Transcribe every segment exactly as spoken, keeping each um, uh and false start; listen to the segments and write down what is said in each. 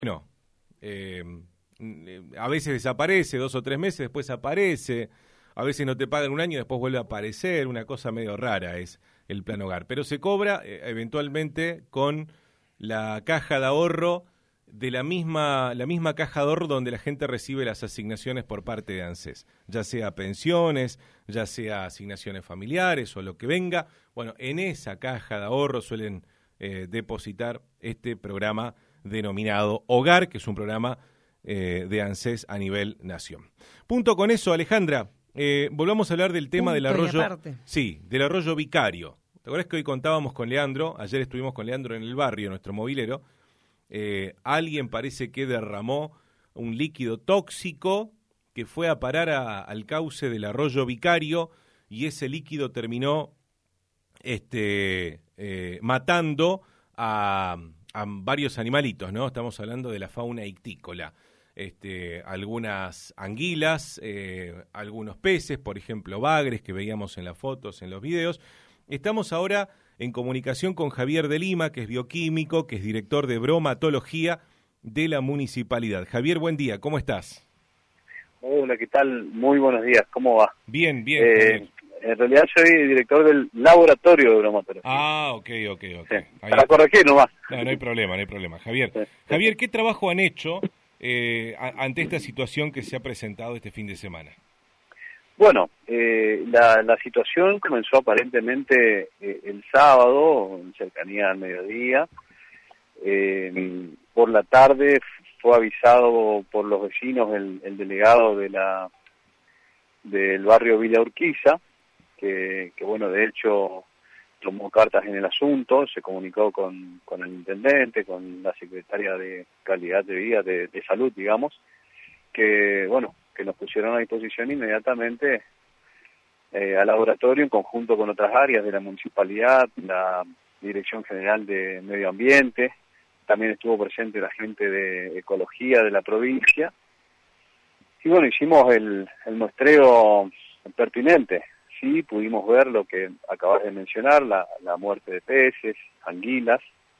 No, eh, a veces desaparece dos o tres meses, después aparece, a veces no te pagan un año, después vuelve a aparecer, una cosa medio rara es el plan hogar, pero se cobra eh, eventualmente con la caja de ahorro de la misma la misma caja de ahorro donde la gente recibe las asignaciones por parte de ANSES, ya sea pensiones, ya sea asignaciones familiares o lo que venga. Bueno, en esa caja de ahorro suelen eh, depositar este programa denominado Hogar, que es un programa eh, de ANSES a nivel nación. Punto con eso, Alejandra. Eh, volvamos a hablar del tema Punto del arroyo. Sí, del arroyo Vicario. ¿Te acuerdas que hoy contábamos con Leandro? Ayer estuvimos con Leandro en el barrio, nuestro movilero. Eh, alguien parece que derramó un líquido tóxico que fue a parar a, al cauce del arroyo Vicario y ese líquido terminó este, eh, matando a, a varios animalitos, ¿no? Estamos hablando de la fauna ictícola. Este, algunas anguilas, eh, algunos peces, por ejemplo bagres que veíamos en las fotos, en los videos. Estamos ahora en comunicación con Javier de Lima, que es bioquímico, que es director de bromatología de la municipalidad. Javier, buen día, ¿cómo estás? Hola, ¿qué tal? Muy buenos días, ¿cómo va? Bien, bien. Eh, en realidad soy director del laboratorio de bromatología. Ah, ok, ok, ok. Sí, para corregir nomás. No, no hay problema, no hay problema. Javier, Javier, ¿qué trabajo han hecho eh, a, ante esta situación que se ha presentado este fin de semana? Bueno, eh, la, la situación comenzó aparentemente eh, el sábado, en cercanía al mediodía. Eh, por la tarde fue avisado por los vecinos el, el delegado de la del barrio Villa Urquiza, que, que bueno, de hecho tomó cartas en el asunto, se comunicó con, con el intendente, con la secretaria de Calidad de Vida, de, de Salud, digamos, que bueno, que nos pusieron a disposición inmediatamente eh, al laboratorio en conjunto con otras áreas de la municipalidad, la Dirección General de Medio Ambiente, también estuvo presente la gente de Ecología de la provincia, y bueno, hicimos el, el muestreo pertinente. Sí, pudimos ver lo que acabas de mencionar, la, la muerte de peces, anguilas,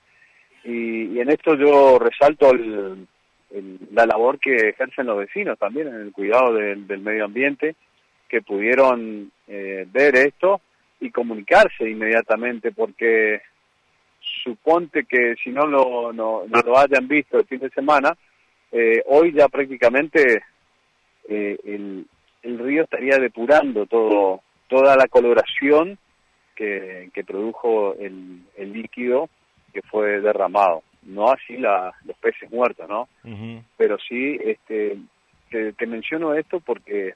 y, y en esto yo resalto el, el, la labor que ejercen los vecinos también en el cuidado del, del medio ambiente, que pudieron eh, ver esto y comunicarse inmediatamente, porque suponte que si no lo, no, no lo hayan visto el fin de semana, eh, hoy ya prácticamente eh, el, el río estaría depurando todo toda la coloración que, que produjo el, el líquido que fue derramado. No así la, los peces muertos, ¿no? Uh-huh. Pero sí, este, te, te menciono esto porque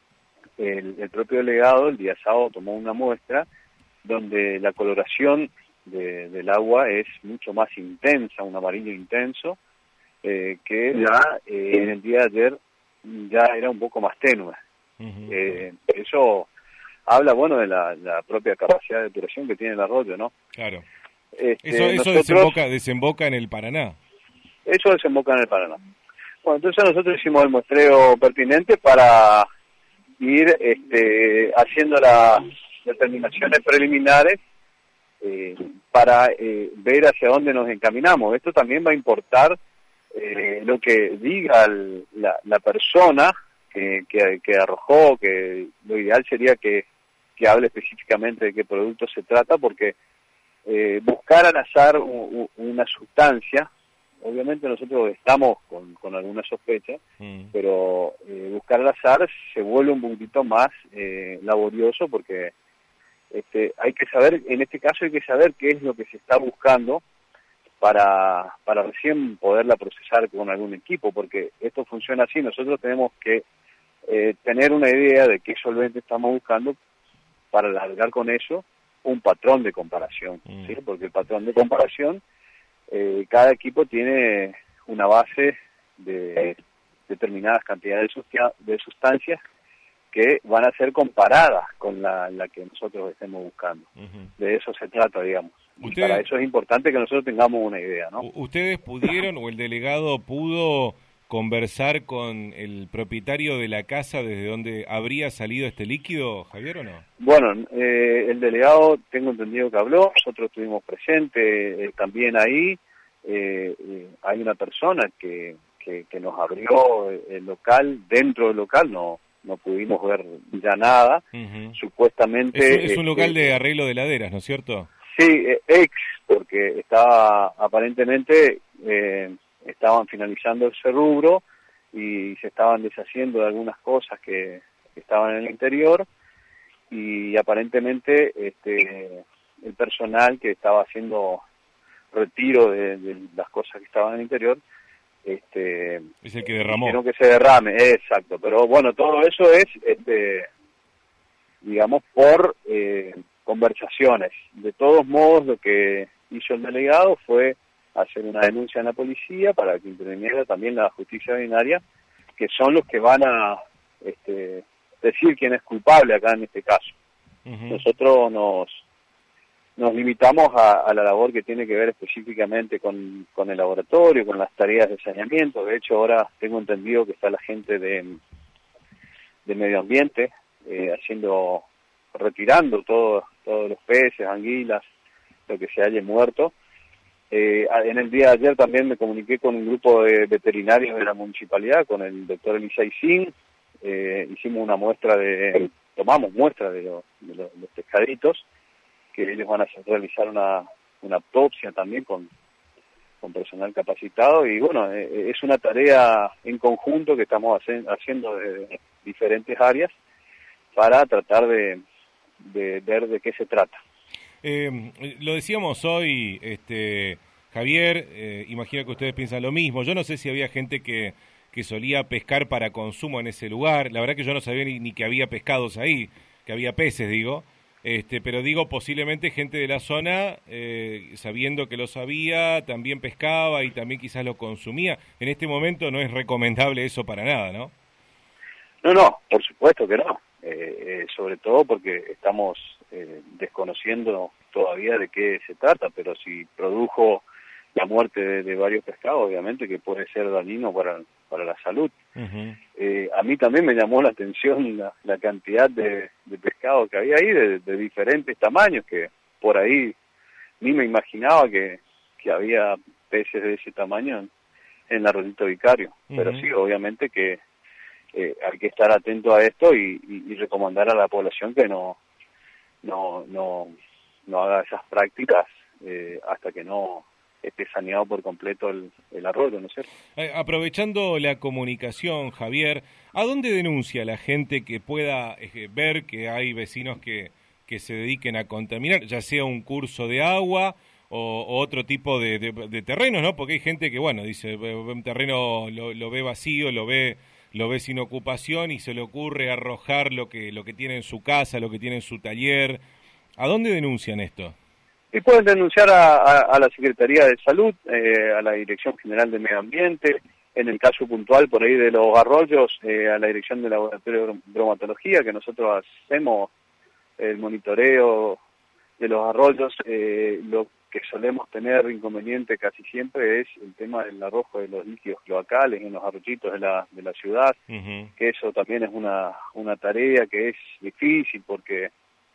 el, el propio delegado el día sábado tomó una muestra donde la coloración de, del agua es mucho más intensa, un amarillo intenso, eh, que ya eh, en el día de ayer ya era un poco más tenue. Uh-huh. Eh, eso habla, bueno, de la, la propia capacidad de depuración que tiene el arroyo, ¿no? Claro. Este, eso eso nosotros, desemboca, desemboca en el Paraná. Eso desemboca en el Paraná. Bueno, entonces nosotros hicimos el muestreo pertinente para ir este, haciendo las determinaciones preliminares eh, para eh, ver hacia dónde nos encaminamos. Esto también va a importar eh, lo que diga el, la, la persona que, que, que arrojó, que lo ideal sería que que hable específicamente de qué producto se trata, porque eh, buscar al azar u, u, una sustancia, obviamente nosotros estamos con, con alguna sospecha, mm. pero eh, buscar al azar se vuelve un poquitito más eh, laborioso, porque este, hay que saber, en este caso hay que saber qué es lo que se está buscando para, para recién poderla procesar con algún equipo, porque esto funciona así, nosotros tenemos que eh, tener una idea de qué solvente estamos buscando para alargar con eso un patrón de comparación, mm. ¿sí? Porque el patrón de comparación, eh, cada equipo tiene una base de determinadas cantidades de sustancias que van a ser comparadas con la, la que nosotros estemos buscando. Uh-huh. De eso se trata, digamos. Y para eso es importante que nosotros tengamos una idea, ¿no? ¿Ustedes pudieron o el delegado pudo conversar con el propietario de la casa desde donde habría salido este líquido, Javier, o no? Bueno, eh, el delegado tengo entendido que habló, nosotros estuvimos presentes eh, también ahí, eh, eh, hay una persona que, que, que nos abrió el local, dentro del local no no pudimos ver ya nada, uh-huh. Supuestamente... Es, un, es un este, local de arreglo de heladeras, ¿no es cierto? Sí, eh, ex, porque estaba, aparentemente, eh, estaban finalizando ese rubro y se estaban deshaciendo de algunas cosas que, que estaban en el interior, y aparentemente este el personal que estaba haciendo retiro de, de las cosas que estaban en el interior, este es el que derramó. Quiero que se derrame, exacto, pero bueno, todo eso es, este digamos, por eh, conversaciones. De todos modos, lo que hizo el delegado fue hacer una denuncia en la policía para que interviniera también la justicia ordinaria, que son los que van a este, decir quién es culpable acá en este caso. Uh-huh. Nosotros nos nos limitamos a, a la labor que tiene que ver específicamente con, con el laboratorio, con las tareas de saneamiento. De hecho, ahora tengo entendido que está la gente de, de medio ambiente eh, haciendo, retirando todo, todos los peces, anguilas, lo que se haya muerto. Eh, en el día de ayer también me comuniqué con un grupo de veterinarios de la municipalidad, con el doctor Elisei Sin. Eh, hicimos una muestra de, tomamos muestra de, lo, de, lo, de los pescaditos, que ellos van a realizar una, una autopsia también con, con personal capacitado, y bueno, eh, es una tarea en conjunto que estamos hace, haciendo de diferentes áreas para tratar de, de ver de qué se trata. Eh, lo decíamos hoy, este Javier, eh, imagino que ustedes piensan lo mismo. Yo no sé si había gente que, que solía pescar para consumo en ese lugar. La verdad que yo no sabía ni, ni que había pescados ahí, que había peces, digo. Este, pero digo, posiblemente gente de la zona, eh, sabiendo que lo sabía, también pescaba y también quizás lo consumía. En este momento no es recomendable eso para nada, ¿no? No, no, por supuesto que no. Eh, eh, sobre todo porque estamos eh, desconociendo todavía de qué se trata, pero si produjo la muerte de, de varios pescados, obviamente que puede ser dañino para, para la salud. Uh-huh. Eh, a mí también me llamó la atención la, la cantidad de, de pescado que había ahí, de, de diferentes tamaños, que por ahí ni me imaginaba que, que había peces de ese tamaño en, en Arroyito Vicario. Uh-huh. Pero sí, obviamente que eh, hay que estar atento a esto y, y, y recomendar a la población que no, no, no, no haga esas prácticas eh, hasta que no esté saneado por completo el, el arroyo, ¿no es cierto? Eh, aprovechando la comunicación, Javier, ¿a dónde denuncia la gente que pueda eh, ver que hay vecinos que, que se dediquen a contaminar, ya sea un curso de agua o, o otro tipo de, de, de terrenos, ¿no? Porque hay gente que, bueno, dice, un terreno lo, lo ve vacío, lo ve lo ve sin ocupación y se le ocurre arrojar lo que lo que tiene en su casa, lo que tiene en su taller. ¿A dónde denuncian esto? Y pueden denunciar a, a, a la Secretaría de Salud, eh, a la Dirección General de Medio Ambiente, en el caso puntual por ahí de los arroyos, eh, a la Dirección de Laboratorio de Bromatología, que nosotros hacemos el monitoreo de los arroyos. Eh, lo que solemos tener inconveniente casi siempre es el tema del arrojo de los líquidos cloacales en los arroyitos de la, de la ciudad, uh-huh. que eso también es una, una tarea que es difícil porque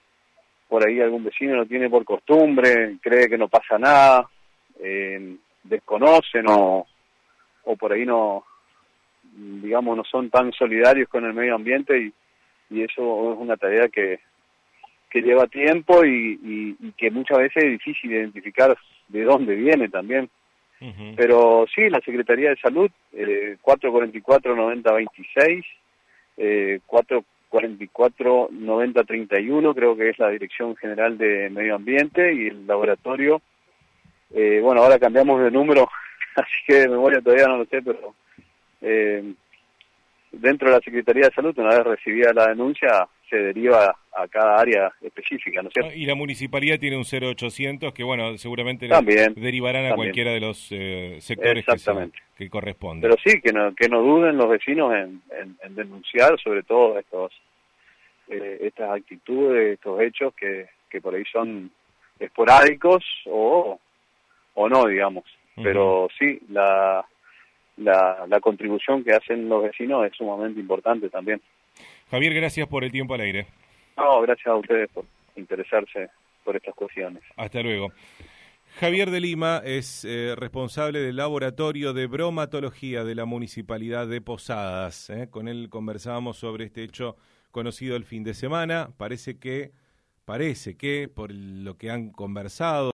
por ahí algún vecino lo tiene por costumbre, cree que no pasa nada, eh, desconocen o, o por ahí no, digamos, no son tan solidarios con el medio ambiente y, y eso es una tarea que, que lleva tiempo y, y, y que muchas veces es difícil identificar de dónde viene también. Uh-huh. Pero sí, la Secretaría de Salud, eh, cuatro cuatro cuatro, noventa veintiséis, eh, cuatro cuarenta y cuatro, noventa treinta y uno, creo que es la Dirección General de Medio Ambiente, y el laboratorio, eh, bueno, ahora cambiamos de número, así que de memoria todavía no lo sé, pero eh, dentro de la Secretaría de Salud, una vez recibida la denuncia, se deriva a cada área específica, ¿no es cierto? Y la municipalidad tiene un cero ochocientos que, bueno, seguramente también, derivarán a también. cualquiera de los eh, sectores que, se, que corresponden. Pero sí, que no, que no duden los vecinos en, en, en denunciar sobre todo estos eh, estas actitudes, estos hechos que, que por ahí son esporádicos o, o no, digamos. Uh-huh. Pero sí, la, la, la contribución que hacen los vecinos es sumamente importante también. Javier, gracias por el tiempo al aire. No, gracias a ustedes por interesarse por estas cuestiones. Hasta luego. Javier de Lima es eh, responsable del laboratorio de bromatología de la Municipalidad de Posadas. ¿eh? Con él conversábamos sobre este hecho conocido el fin de semana. Parece que, parece que por lo que han conversado,